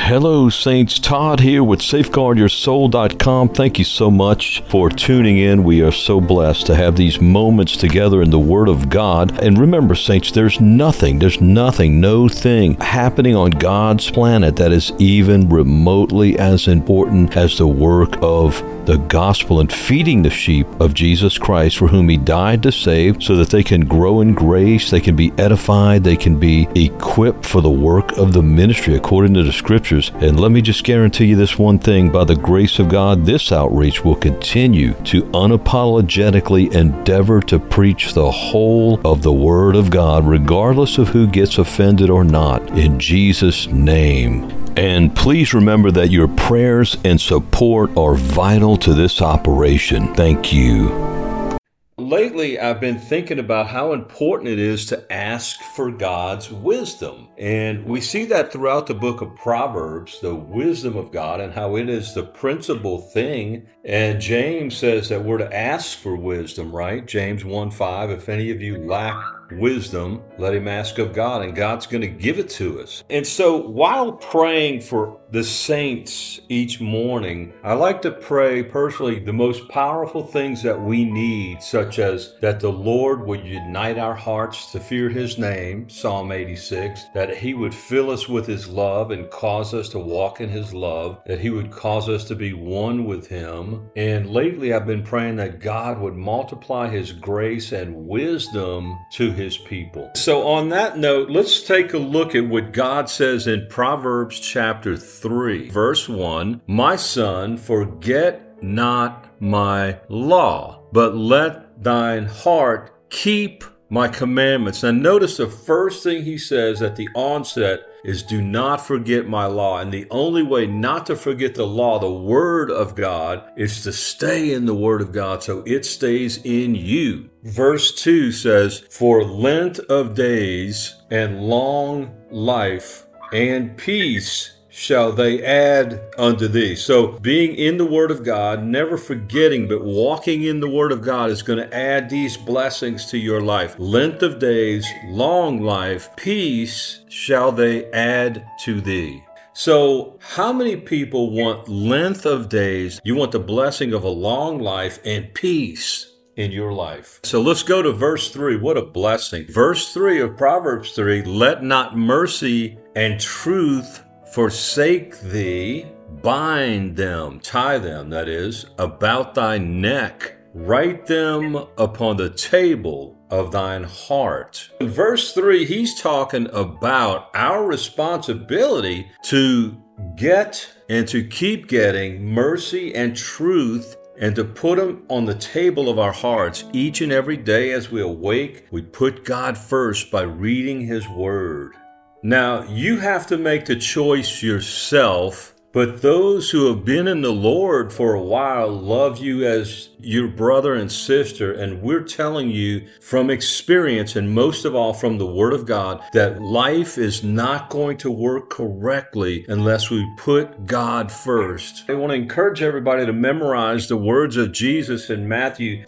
Hello, Saints. Todd here with SafeguardYourSoul.com. Thank you so much for tuning in. We are so blessed to have these moments together in the Word of God. And remember, Saints, there's nothing, no thing happening on God's planet that is even remotely as important as the work of the gospel and feeding the sheep of Jesus Christ, for whom He died to save, so that they can grow in grace, they can be edified, they can be equipped for the work of the ministry according to the Scriptures. And let me just guarantee you this one thing: by the grace of God, this outreach will continue to unapologetically endeavor to preach the whole of the Word of God, regardless of who gets offended or not, in Jesus' name. And please remember that your prayers and support are vital to this operation. Thank you. Lately, I've been thinking about how important it is to ask for God's wisdom. And we see that throughout the book of Proverbs, the wisdom of God, and how it is the principal thing. And James says that we're to ask for wisdom, right? James 1:5, if any of you lack wisdom, let him ask of God, and God's going to give it to us. And so while praying for the saints each morning, I like to pray personally the most powerful things that we need, such as that the Lord would unite our hearts to fear His name, Psalm 86, that He would fill us with His love and cause us to walk in His love, that He would cause us to be one with Him. And lately I've been praying that God would multiply His grace and wisdom to His people. So on that note, let's take a look at what God says in Proverbs chapter 3, verse 1. My son, forget not my law, but let thine heart keep my commandments. Now notice the first thing he says at the onset is do not forget my law. And the only way not to forget the law, the Word of God, is to stay in the Word of God so it stays in you. Verse 2 says, for length of days and long life and peace shall they add unto thee. So being in the Word of God, never forgetting, but walking in the Word of God is going to add these blessings to your life. Length of days, long life, peace shall they add to thee. So how many people want length of days? You want the blessing of a long life and peace in your life. So let's go to verse 3. What a blessing. Verse 3 of Proverbs 3, let not mercy and truth forsake thee, bind them, tie them, that is, about thy neck, write them upon the table of thine heart. In verse 3, he's talking about our responsibility to get and to keep getting mercy and truth, and to put them on the table of our hearts each and every day as we awake. We put God first by reading His Word. Now, you have to make the choice yourself, but those who have been in the Lord for a while love you as your brother and sister, and we're telling you from experience, and most of all from the Word of God, that life is not going to work correctly unless we put God first. I want to encourage everybody to memorize the words of Jesus in Matthew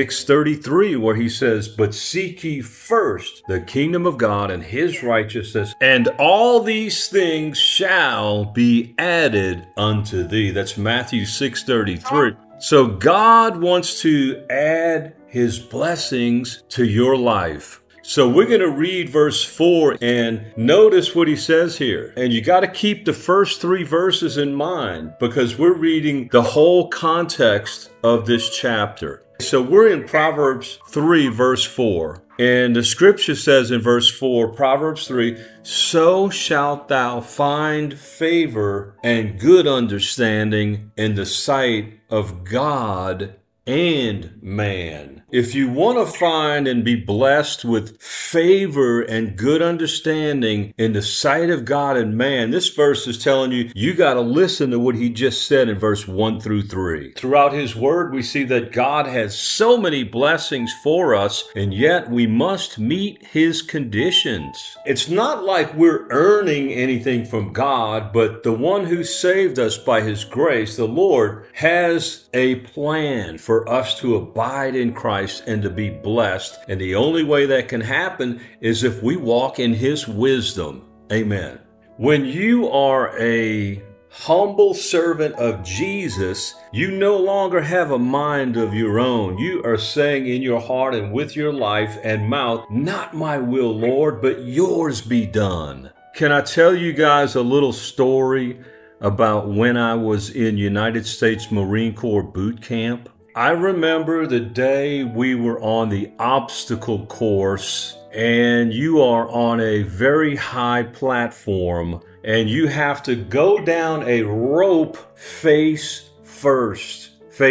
6:33, where He says, but seek ye first the kingdom of God and His righteousness, and all these things shall be added unto thee. That's Matthew 6:33. So God wants to add His blessings to your life. So we're going to read verse 4 and notice what he says here. And you got to keep the first 3 verses in mind because we're reading the whole context of this chapter. So we're in Proverbs 3, verse 4. And the scripture says in verse 4, Proverbs 3, so shalt thou find favor and good understanding in the sight of God and man. If you want to find and be blessed with favor and good understanding in the sight of God and man, this verse is telling you, you got to listen to what he just said in verse 1 through 3. Throughout his word, we see that God has so many blessings for us, and yet we must meet his conditions. It's not like we're earning anything from God, but the one who saved us by his grace, the Lord, has a plan for us to abide in Christ and to be blessed. And the only way that can happen is if we walk in his wisdom. Amen. When you are a humble servant of Jesus, you no longer have a mind of your own. You are saying in your heart and with your life and mouth, not my will, Lord, but yours be done. Can I tell you guys a little story about when I was in United States Marine Corps boot camp? I remember the day we were on the obstacle course, and you are on a very high platform, and you have to go down a rope face first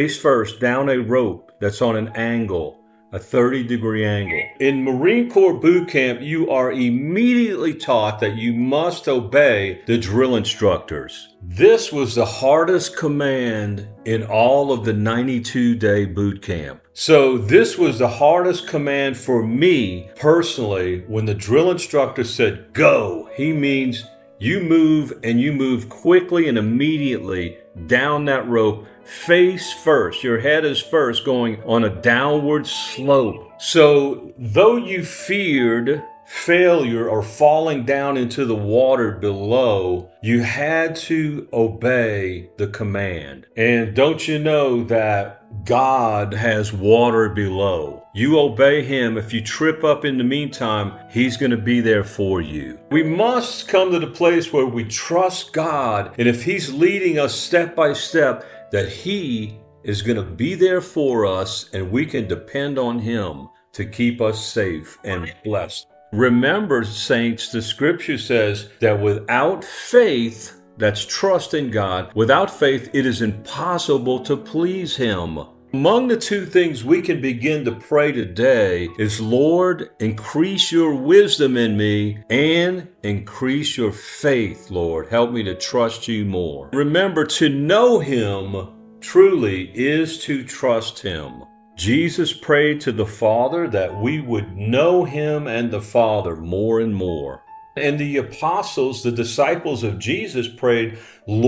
down a rope that's on an angle, a 30-degree angle. In Marine Corps boot camp, you are immediately taught that you must obey the drill instructors. This was the hardest command in all of the 92-day boot camp. So this was the hardest command for me personally. When the drill instructor said, go, he means you move, and you move quickly and immediately down that rope, face first. Your head is first, going on a downward slope. So though you feared failure or falling down into the water below, you had to obey the command. And don't you know that God has water below? You obey him. If you trip up in the meantime, he's going to be there for you. We must come to the place where we trust God, and if he's leading us step by step, that he is going to be there for us, and we can depend on him to keep us safe and blessed. Remember, saints, the scripture says that without faith, that's trust in God, without faith, it is impossible to please him. Among the two things we can begin to pray today is, Lord, increase your wisdom in me and increase your faith, Lord. Help me to trust you more. Remember, to know him truly is to trust him. Jesus prayed to the Father that we would know him and the Father more and more. And the apostles, the disciples of Jesus, prayed,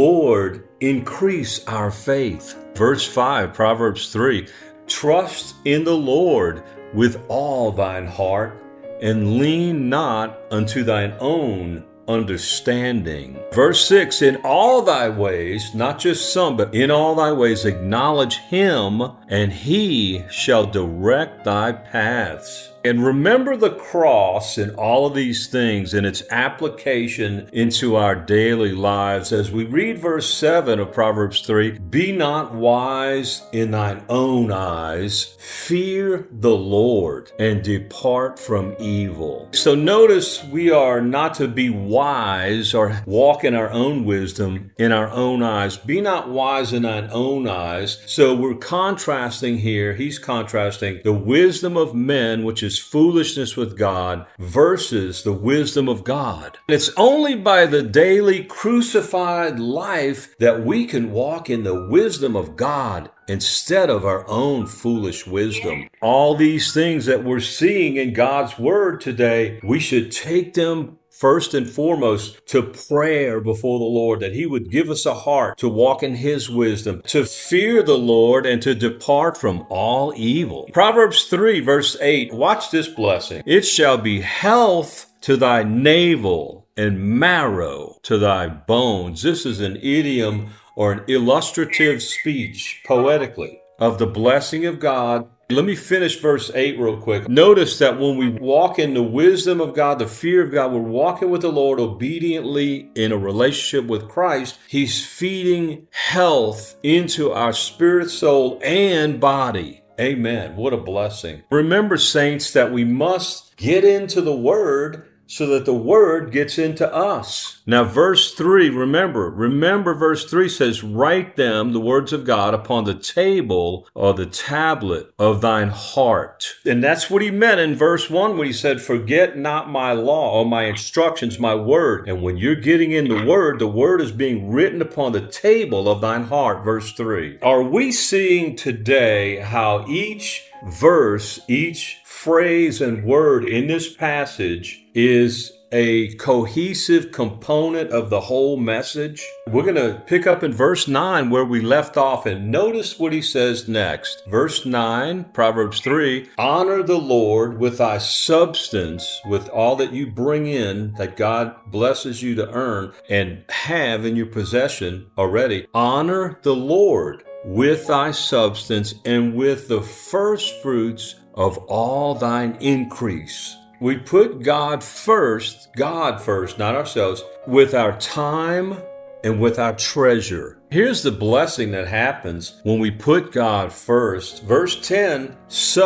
Lord, increase our faith. Verse 5, Proverbs 3, trust in the Lord with all thine heart, and lean not unto thine own understanding. Verse 6, in all thy ways, not just some, but in all thy ways acknowledge him, and he shall direct thy paths. And remember the cross and all of these things and its application into our daily lives. As we read verse 7 of Proverbs 3, be not wise in thine own eyes, fear the Lord, and depart from evil. So notice we are not to be wise or walk in our own wisdom in our own eyes. Be not wise in thine own eyes. So we're contrasting here, he's contrasting the wisdom of men, which is foolishness with God, versus the wisdom of God. And it's only by the daily crucified life that we can walk in the wisdom of God instead of our own foolish wisdom. All these things that we're seeing in God's word today, we should take them first and foremost to prayer before the Lord, that he would give us a heart to walk in his wisdom, to fear the Lord, and to depart from all evil. Proverbs 3 verse 8, watch this blessing. It shall be health to thy navel and marrow to thy bones. This is an idiom or an illustrative speech poetically of the blessing of God. Let me finish verse 8 real quick. Notice that when we walk in the wisdom of God, the fear of God, we're walking with the Lord obediently in a relationship with Christ. He's feeding health into our spirit, soul, and body. Amen. What a blessing. Remember, saints, that we must get into the Word so that the Word gets into us. Now, verse 3, remember verse 3 says, write them, the words of God, upon the table or the tablet of thine heart. And that's what he meant in verse 1 when he said, forget not my law or my instructions, my word. And when you're getting in the word is being written upon the table of thine heart, verse 3. Are we seeing today how each verse, each phrase and word in this passage is a cohesive component of the whole message. We're going to pick up in verse 9 where we left off, and notice what he says next. Verse 9, Proverbs 3, honor the Lord with thy substance, with all that you bring in that God blesses you to earn and have in your possession already. Honor the Lord with thy substance and with the first fruits of all thine increase. We put God first, not ourselves, with our time and with our treasure. Here's the blessing that happens when we put God first. Verse 10,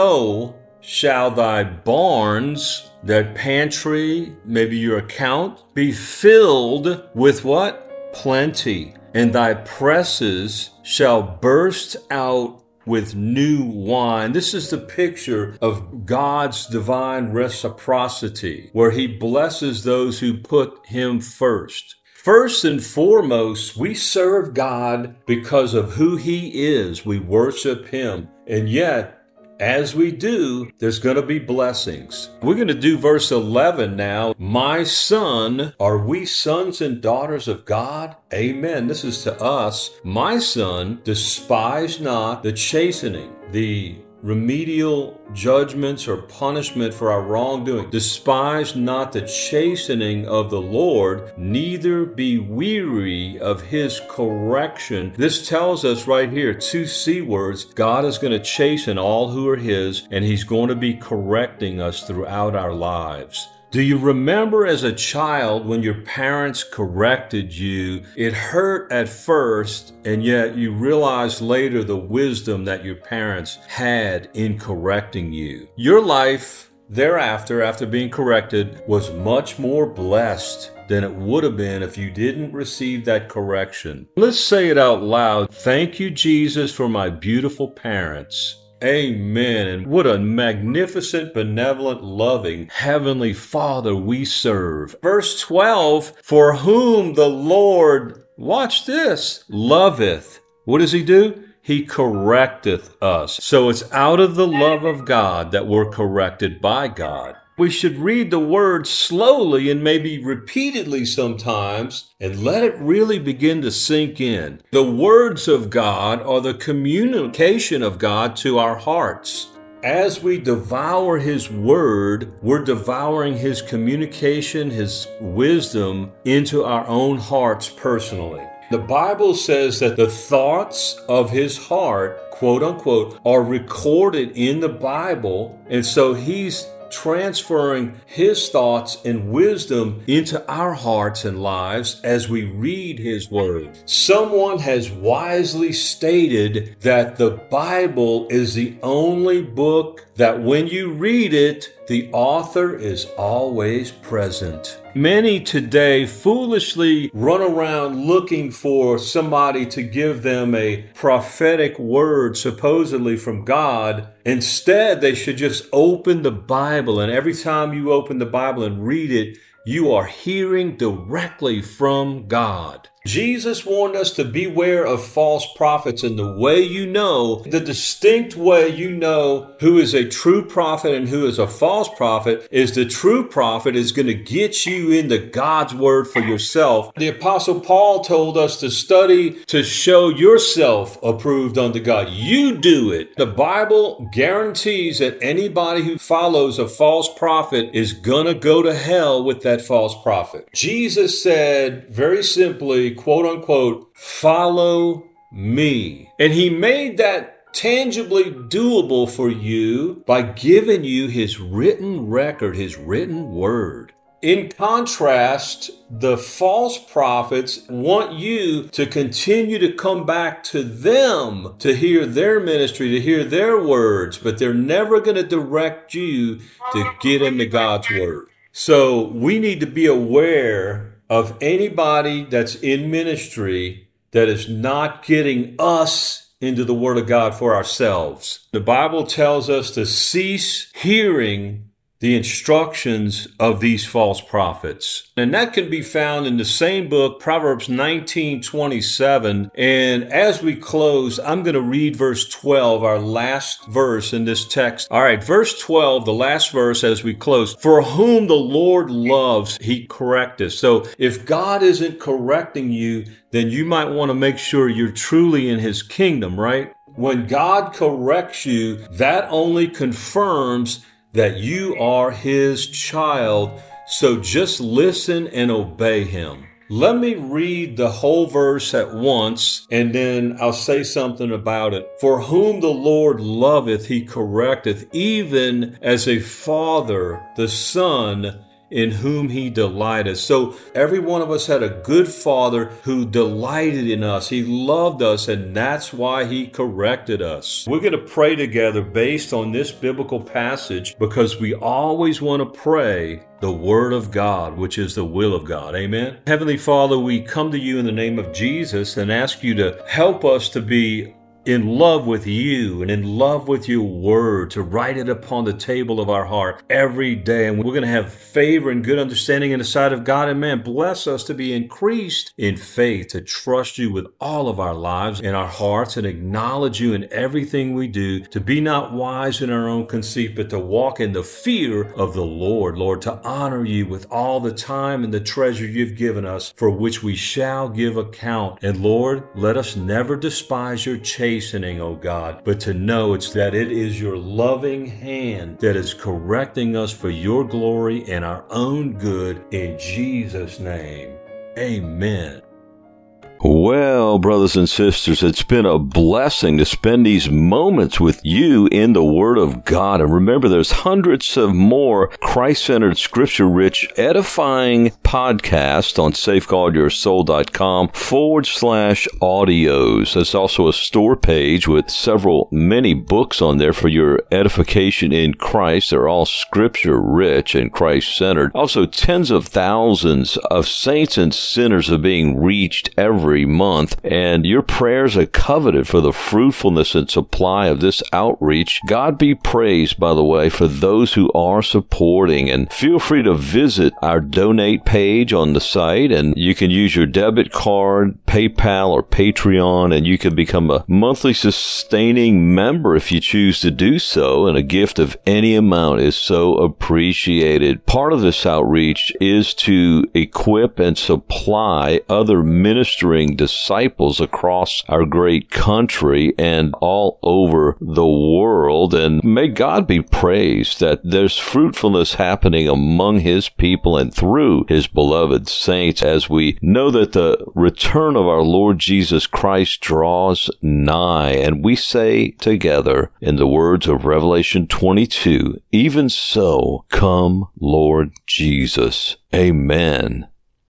so shall thy barns, that pantry, maybe your account, be filled with what? Plenty. And thy presses shall burst out with new wine. This is the picture of God's divine reciprocity, where he blesses those who put him first. First and foremost, we serve God because of who he is. We worship him. And yet, as we do, there's going to be blessings. We're going to do verse 11 now. My son, are we sons and daughters of God? Amen. This is to us. My son, despise not the chastening, the remedial judgments or punishment for our wrongdoing. Despise not the chastening of the Lord, neither be weary of his correction. This tells us right here, 2 C words. God is going to chasten all who are his, and he's going to be correcting us throughout our lives. Do you remember as a child when your parents corrected you? It hurt at first, and yet you realized later the wisdom that your parents had in correcting you. Your life thereafter, after being corrected, was much more blessed than it would have been if you didn't receive that correction. Let's say it out loud. Thank you, Jesus, for my beautiful parents. Amen. And what a magnificent, benevolent, loving Heavenly Father we serve. Verse 12, for whom the Lord, watch this, loveth. What does he do? He correcteth us. So it's out of the love of God that we're corrected by God. We should read the word slowly and maybe repeatedly sometimes and let it really begin to sink in. The words of God are the communication of God to our hearts. As we devour his word, we're devouring his communication, his wisdom into our own hearts personally. The Bible says that the thoughts of his heart, quote unquote, are recorded in the Bible. And so he's transferring his thoughts and wisdom into our hearts and lives as we read his word. Someone has wisely stated that the Bible is the only book that when you read it, the author is always present. Many today foolishly run around looking for somebody to give them a prophetic word supposedly from God. Instead, they should just open the Bible, and every time you open the Bible and read it, you are hearing directly from God. Jesus warned us to beware of false prophets, and the way you know, the distinct way you know who is a true prophet and who is a false prophet is the true prophet is going to get you into God's word for yourself. The Apostle Paul told us to study to show yourself approved unto God. You do it. The Bible guarantees that anybody who follows a false prophet is going to go to hell with that false prophet. Jesus said very simply, quote unquote, follow me. And he made that tangibly doable for you by giving you his written record, his written word. In contrast, the false prophets want you to continue to come back to them to hear their ministry, to hear their words, but they're never going to direct you to get into God's word. So we need to be aware of anybody that's in ministry that is not getting us into the Word of God for ourselves. The Bible tells us to cease hearing the instructions of these false prophets. And that can be found in the same book, Proverbs 19:27. And as we close, I'm going to read verse 12, our last verse in this text. All right, verse 12, the last verse as we close. For whom the Lord loves, he correcteth. So if God isn't correcting you, then you might want to make sure you're truly in his kingdom, right? When God corrects you, that only confirms that you are his child. So just listen and obey him. Let me read the whole verse at once, and then I'll say something about it. For whom the Lord loveth, he correcteth, even as a father the son in whom he delighteth. So every one of us had a good father who delighted in us. He loved us, and that's why he corrected us. We're going to pray together based on this biblical passage because we always want to pray the Word of God, which is the will of God. Amen. Heavenly Father, we come to you in the name of Jesus and ask you to help us to be in love with you and in love with your word, to write it upon the table of our heart every day. And we're going to have favor and good understanding in the sight of God and man. Bless us to be increased in faith, to trust you with all of our lives and our hearts and acknowledge you in everything we do, to be not wise in our own conceit, but to walk in the fear of the Lord, Lord, to honor you with all the time and the treasure you've given us, for which we shall give account. And Lord, let us never despise your chastening, oh God, but to know it's that it is your loving hand that is correcting us for your glory and our own good. In Jesus' name, amen. Well, brothers and sisters, it's been a blessing to spend these moments with you in the Word of God. And remember, there's hundreds of more Christ-centered, scripture-rich, edifying podcasts on safeguardyoursoul.com/audios. There's also a store page with many books on there for your edification in Christ. They're all scripture-rich and Christ-centered. Also, tens of thousands of saints and sinners are being reached every month, and your prayers are coveted for the fruitfulness and supply of this outreach. God be praised, by the way, for those who are supporting, and feel free to visit our donate page on the site, and you can use your debit card, PayPal, or Patreon, and you can become a monthly sustaining member if you choose to do so, and a gift of any amount is so appreciated. Part of this outreach is to equip and supply other ministering disciples across our great country and all over the world. And may God be praised that there's fruitfulness happening among his people and through his beloved saints, as we know that the return of our Lord Jesus Christ draws nigh. And we say together in the words of Revelation 22, even so, come, Lord Jesus. Amen